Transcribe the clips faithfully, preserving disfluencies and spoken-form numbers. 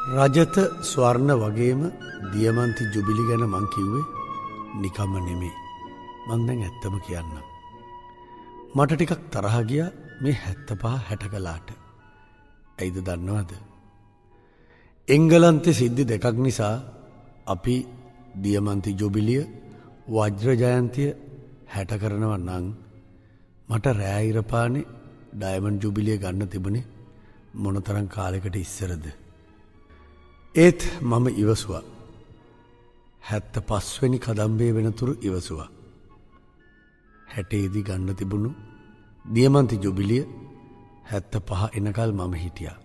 රජත ස්වර්ණ වගේම දියමන්ති ජුබිලි ගැන මං කිව්වේ නිකම්ම නෙමේ. මං දැන් ඇත්තම කියන්නම්. මට ටිකක් තරහ ගියා මේ හැත්තපහ හැට කලාට. ඇයිද දන්නවද? එංගලන්තේ සිද්ධි දෙකක් නිසා අපි දියමන්ති ජුබිලිය වජ්‍ර ජයන්තිය හැට කරනවා නම් මට රෑ ඉරපානේ ඩයමන්ඩ් ජුබිලිය ගන්න තිබුණේ මොනතරම් කාලයකට ඉස්සරද? ඒත් මම ඉවසුවා. හැත්ත පස්වෙනි කදම්බේ වෙනතුරු ඉවසුවා. හැටේදී ගන්න තිබුණු දියමන්ති ජුබිලිය හැත්ත පහ එනකල් මම හිටියා.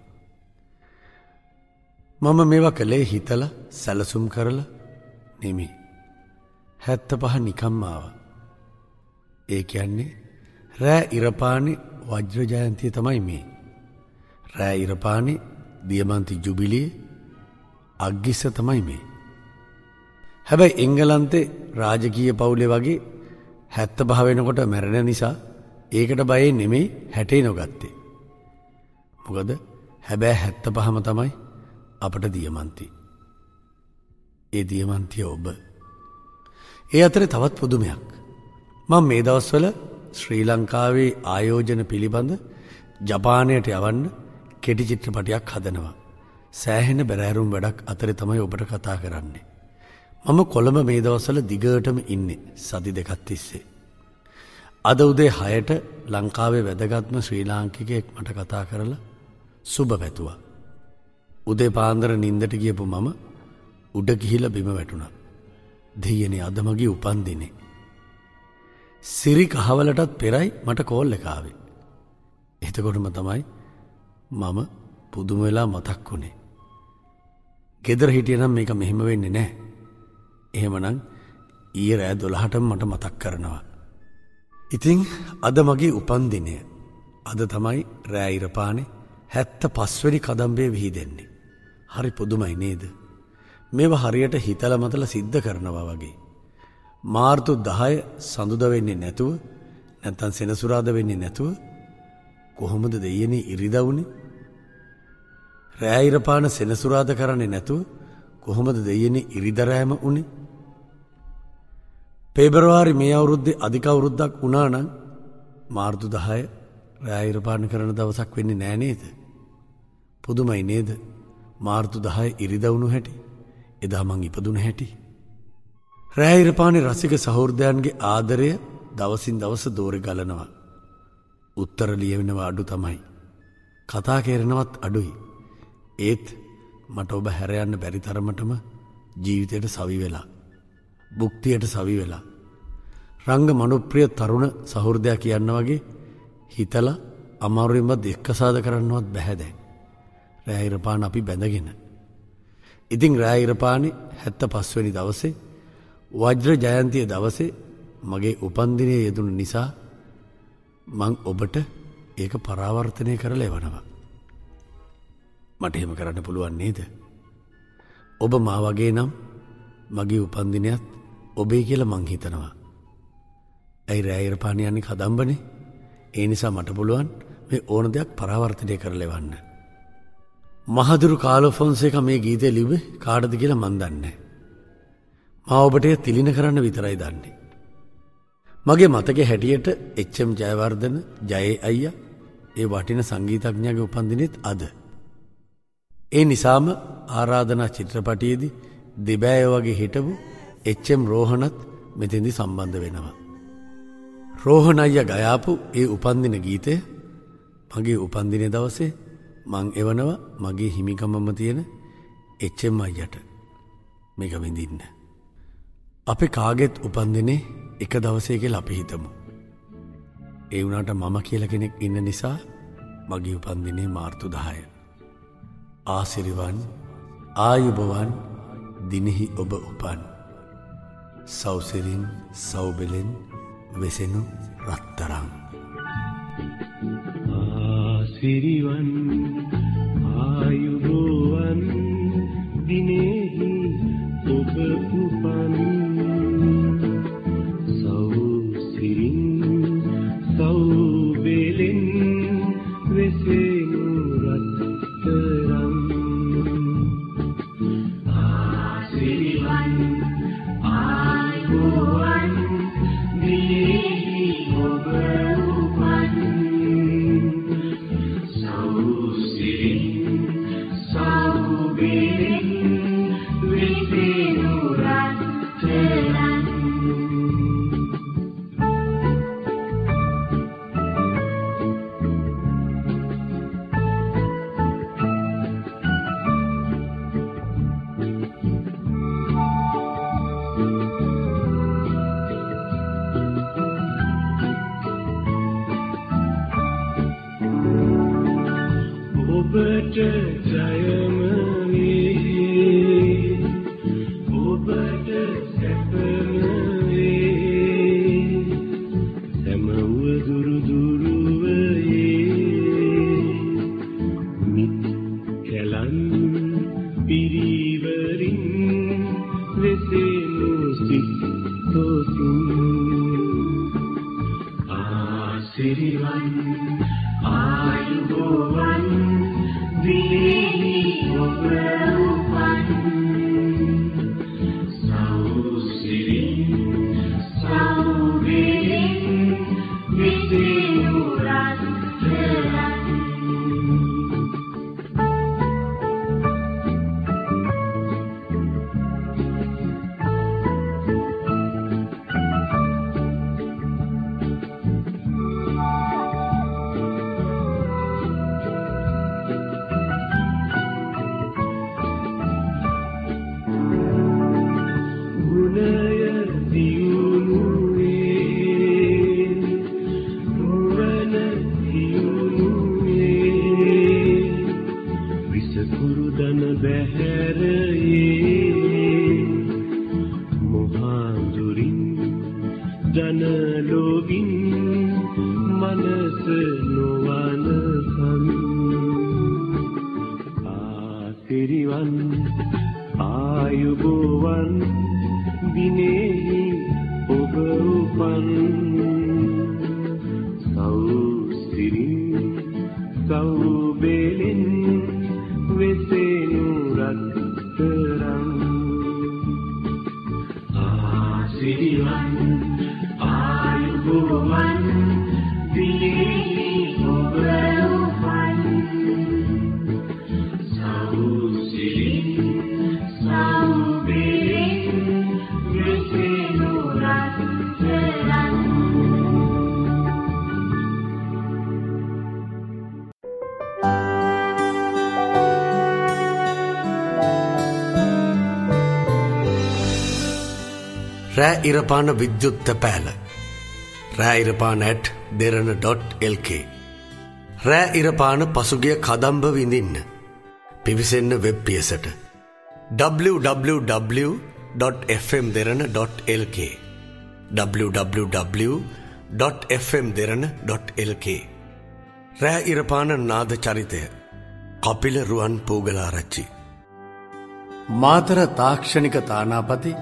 මම මේවා කළේ හිතලා සැලසුම් කරලා නෙමෙයි. හැත්ත පහ නිකම්ම ආවා. ඒ කියන්නේ රෑ ඉරපානේ වජ්‍ර ජයන්තිය තමයි මේ. රෑ ඉරපානේ දියමන්ති ජුබිලිය අග්ගිස්ස තමයි මේ. හැබැයි එංගලන්තේ රාජකීය පවුලේ වගේ හැත්ත පහ වෙනකොට මැරෙන නිසා ඒකට බයෙන් නෙමෙයි හැටේ නොගත්තේ. මොකද හැබැයි හැත්ත පහම තමයි අපට දියමන්ති. ඒ දියමන්තිය ඔබ. ඒ අතරේ තවත් පුදුමයක්. මම මේ දවස්වල ශ්‍රී ලංකාවේ ආයෝජන පිළිබඳ ජපානයට යවන්න කෙටි චිත්‍රපටයක් හදනවා. සෑහෙන බැරෑරුම් වැඩක් අතරේ තමයි ඔබට කතා කරන්නේ. මම කොළඹ මේ දවස්වල දිගටම ඉන්නේ සති දෙකක් තිස්සේ. අද උදේ හයට ලංකාවේ වැදගත්ම ශ්‍රී ලාංකිකයෙක් මට කතා කරලා සුබ පැතුවා. උදේ පාන්දර නින්දට ගියපු මම උඩ ගිහිලා බිම වැටුණා. දෙයියනේ අද මගේ උපන්දිනේ. සිරි කහවලටත් පෙරයි මට කෝල් එක ආවේ. එතකොටම තමයි මම පුදුම වෙලා මතක් වුණේ. ගෙදර හිටියනම් මේක මෙහෙම වෙන්නේ නැහැ. එහෙමනම් ඊයේ රෑ දොළහටම මට මතක් කරනවා. ඉතින් අද මගේ උපන්දිනය. අද තමයි රෑ ඉරපානේ හැත්ත පස්වෙනි කදම්බේ විහිදෙන්නේ. හරි පුදුමයි නේද? මේවා හරියට හිතලා මතලා සිද්ධ කරනවා වගේ. මාර්තු දහය සඳුදා වෙන්නේ නැතුව නැත්නම් සෙනසුරාදා වෙන්නේ නැතුව කොහොමද දෙයියනේ ඉරිදා වුනේ? රෑ ඉරපාන සෙනසුරාදා කරන්නේ නැතුව කොහොමද දෙයියනේ ඉරිදා රෑම උනේ? පෙබරවාරි මේ අවුරුද්දේ අධික අවුරුද්දක් වුණා නම් මාර්තු දහය රෑ ඉරපාන කරන දවසක් වෙන්නේ නෑ නේද? පුදුමයි නේද? මාර්තු දහය ඉරිදා වුණු හැටි. එදා මං ඉපදුන හැටි. රෑ ඉරපානේ රසික සහෘදයන්ගේ ආදරය දවසින් දවස දෝරේ ගලනවා. උත්තර ලියවෙනවා අඩු තමයි. කතා කරනවත් අඩුයි. ඒත් මට ඔබ හැර යන්න බැරි තරමටම ජීවිතයට සවි වෙලා. භුක්තියට සවි වෙලා. රංග මනුප්‍රිය තරුණ සහෘදයා කියන්න වගේ හිතලා අමාරුවෙන්වත් එක්කසාද කරන්නවත් බැහැ දැන්. රෑ ඉරපාන අපි බැඳගෙන. ඉතින් රෑ ඉරපානේ හැත්ත පස්වෙනි දවසේ වජ්‍ර ජයන්තිය දවසේ මගේ උපන්දිනය යෙදුණු නිසා මං ඔබට ඒක පරාවර්තනය කරලා එවනවා. මට එහෙම කරන්න පුළුවන් නේද? ඔබ මා වගේ නම් මගේ උපන්දිනයත් ඔබේ කියලා මං හිතනවා. ඇයි රෑ ඉරපානේ යන්නේ කදම්බනේ? ඒ නිසා මට පුළුවන් මේ ඕන දෙයක් පරාවර්තනය කරලා එවන්න. මහදුරු කාලෝ ෆොන්සේකා මේ ගීතය ලිව්වේ කාටද කියලා මන් දන්නේ නැහැ. මා ඔබට තිලින කරන්න විතරයි දන්නේ. මගේ මතකයේ හැටියට එච්.එම්. ජයවර්ධන ජයේ අයියා ඒ වටින සංගීතඥයාගේ උපන්දිනෙත් අද. ඒ නිසාම ආරාධනා චිත්‍රපටයේදී දෙබෑය වගේ හිටපු එච්.එම්. රෝහණත් මෙතෙන්දී සම්බන්ධ වෙනවා. රෝහණ අයියා ගයාපු ඒ උපන්දින ගීතය මගේ උපන්දින දවසේ මං එවනවා මගේ හිමිකමම තියෙන එච්.එම්. අයියට. මේක විඳින්න. අපි කාගෙත් උපන්දිනේ එක දවසේ කියලා අපි හිතමු. ඒ වුණාට මම කියලා කෙනෙක් ඉන්න නිසා මගේ උපන්දිනේ මාර්තු දහය. ආසිරිවන් ආයුබෝවන් දිනෙහි ඔබ උපන්. සෞසිරින් සෞබෙලෙන් වෙසෙනු රත්තරන්. ආසිරිවන් ආයුබෝවන් දිනෙහි ඔබ උපන්. සෞසිරින් සෞබෙලෙන් වෙසෙනු රත්තරන්. ඔබට ජයම වේ ඔබට සැපම වේ සමව දුරු දුරුවේ මිත් කලන් පිරිවරින් වෙසෙනු සිත් තොසින් ආසිරිවන් ආයුබෝවන් දිලි ඔබ උපන් සෞසිරින් සෞවිරින් විසිනු රත්තරන් රෑ ඉරපාන විද්‍යුත්ත පෑල රෑ ඉරපාන ඇට් දෙරණ ඩොට් එල් කේ රෑ ඉරපාන පසුගිය කදම්බ විඳින්න පිවිසෙන්න වෙබ් පියසට W W W dot F M Derana dot L K W W W dot F M Derana dot L K රෑ ඉරපාන නාද චරිතය කපිල රුවන් පූගලාරච්චි මාතර තාක්ෂණික තානාපති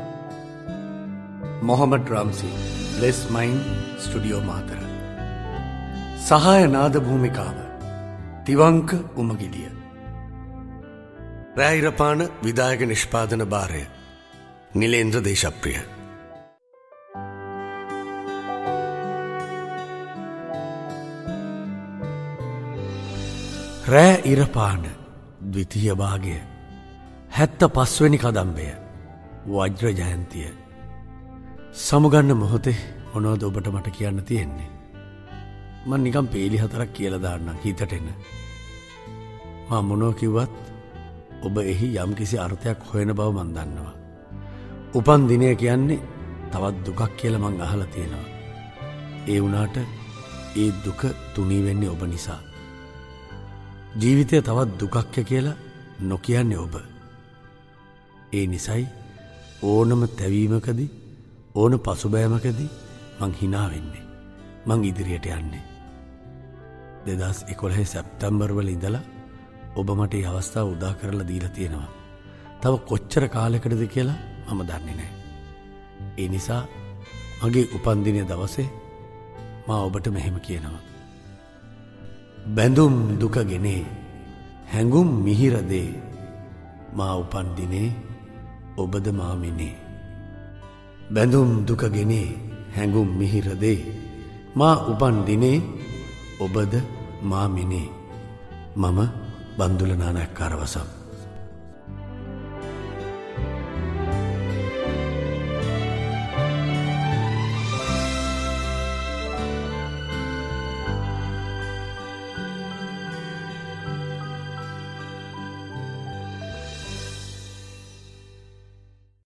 Mohamed Ramzi bless mind studio Matara සහාය නාද භූමිකාව තිවංක උමගිලිය රෑ ඉරපාන විදායක නිෂ්පාදන භාරය නිලේන්ද්‍ර දේශප්‍රිය රෑ ඉරපාන ද්විතීය භාගය හැත්ත පස්වෙනි කදම්බය වජ්‍ර ජයන්තිය සමුගන්න මොහොතේ මොනවද ඔබට මට කියන්න තියෙන්නේ මං නිකම් පේලි හතරක් කියලා දාන්නම් හිතට එන මම මොනෝ කිව්වත් ඔබ එහි යම්කිසි අර්ථයක් හොයන බව මන් දන්නවා උපන් දිනය කියන්නේ තවත් දුකක් කියලා මං අහලා තියෙනවා ඒ වුණාට ඒ දුක තුනී වෙන්නේ ඔබ නිසා ජීවිතය තවත් දුකක් කියලා නොකියන්නේ ඔබ ඒ නිසයි ඕනම තැවීමකදී ඕන පසුබෑමකදී මං හිනා වෙන්නේ මං ඉදිරියට යන්නේ දෙදස් එකොළහ සැප්තැම්බර් වල ඉඳලා ඔබ මට මේ අවස්ථාව උදා කරලා දීලා තියෙනවා තව කොච්චර කාලයකටද කියලා මම දන්නේ නැහැ ඒ නිසා මගේ උපන්දිනය දවසේ මා ඔබට මෙහෙම කියනවා බැඳුම් දුක ගෙනේ හැඟුම් මිහිර දේ මා උපන් දිනේ ඔබද මා මිනේ බැඳුම් දුක ගෙනේ හැඟුම් මිහිර දේ මා උපන් දිනේ ඔබද මා මිනේ මම බන්දුල නානායක්කාර වසම්